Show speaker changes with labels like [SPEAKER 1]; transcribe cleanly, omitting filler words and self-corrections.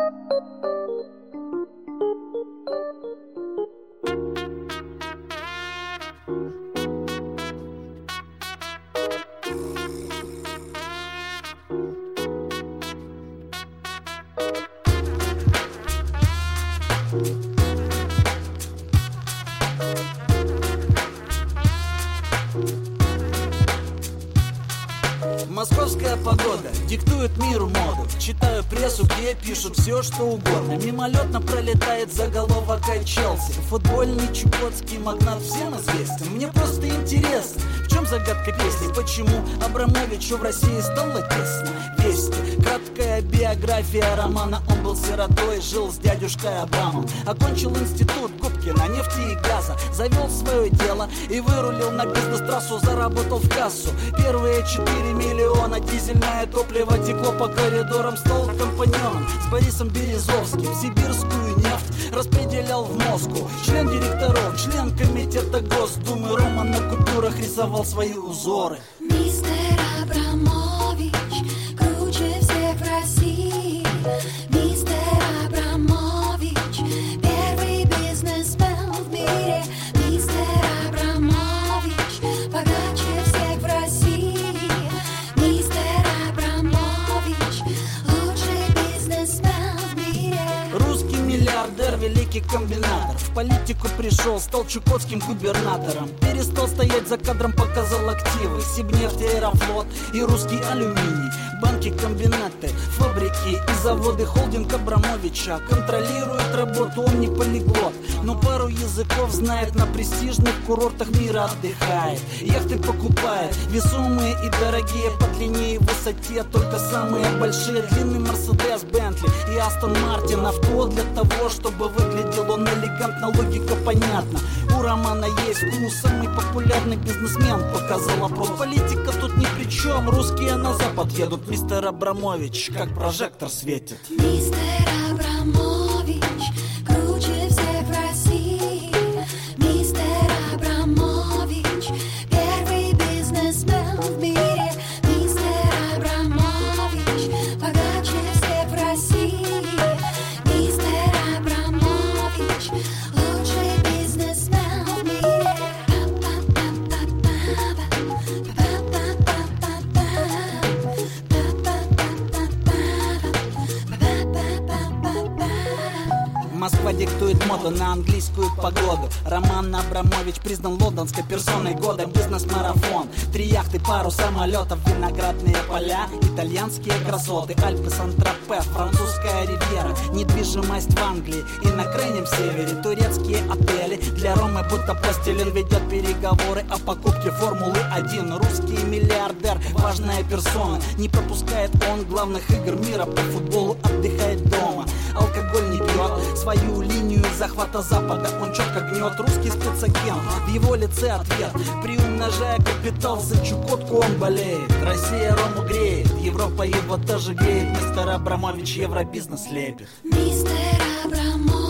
[SPEAKER 1] Московская погода диктует миру моду. Читаю прессу, где пишут все, что угодно. Мимолетно пролетает заголовок о Челси. Футбольный чукотский магнат всем известен. Мне просто интересно, в чем загадка песни? Почему Абрамовичу в России стало тесно? Вести. Краткая биография романа. Он был сиротой, жил с дядюшкой Абрамом. Окончил институт Губкина, нефти и газа. Завел свое дело и вырулил на бизнес-трассу. Заработал в кассу. Первые 4 миллиона. Дизельное топливо текло по коридорам. Стал компаньоном с Борисом Березовским. Сибирскую нефть распределял в Москву. Член директоров, член комитета Госдумы. Рома на купюрах рисовал свои узоры.
[SPEAKER 2] Мистер Абрамович круче всех в России. Мистер Абрамович первый бизнесмен в мире. Мистер Абрамович богаче всех в России. Мистер Абрамович лучший бизнесмен в мире.
[SPEAKER 1] Русский миллиардер, великий комбинатор. В политику пришел, стал чукотским губернатором. Перестал стоять за кадром, показал активы. Сибнефть, Аэрофлот и русский алюминий. Банки, комбинаты, фабрики и заводы. Холдинг Абрамовича контролирует работу, он не полиглот, но пару языков знает. На престижных курортах мира отдыхает. Яхты покупает, весомые и дорогие. По длине и высоте только самые большие. Длинный Мерседес, Бентли и Астон Мартин. Авто для того, чтобы выглядел он элегантно. Логика понятна, у Романа есть вкус. Самый популярный бизнесмен показал опрос. Политика тут ни при чем, русские на запад едут. Мистер Абрамович как прожектор светит.
[SPEAKER 2] Мистер Абрамович круче всех в России. Мистер Абрамович первый бизнесмен в мире. Мистер Абрамович богаче всех в России. Мистер Абрамович лучший бизнесмен в мире.
[SPEAKER 1] Москва диктует моду на английскую погоду. Роман Абрамович признан лондонской персоной года. Бизнес-марафон, 3 яхты, пару самолетов, виноградные поля, итальянские красоты, Альпы, Сан-Тропе, французская ривьера, недвижимость в Англии и на крайнем севере турецкие отели. Для Ромы будто пластилин ведет переговоры о покупке Формулы-1. Русский миллиардер, важная персона, не пропускает он главных игр мира по футболу, отдыхает дома. Алкоголь не пьет, свою линию захвата Запада он четко гнет. Русский спецагент, в его лице ответ. Приумножая капитал, за Чукотку он болеет. Россия Рому греет, Европа его тоже греет. Мистер Абрамович евробизнес лепит.
[SPEAKER 2] Мистер Абрамович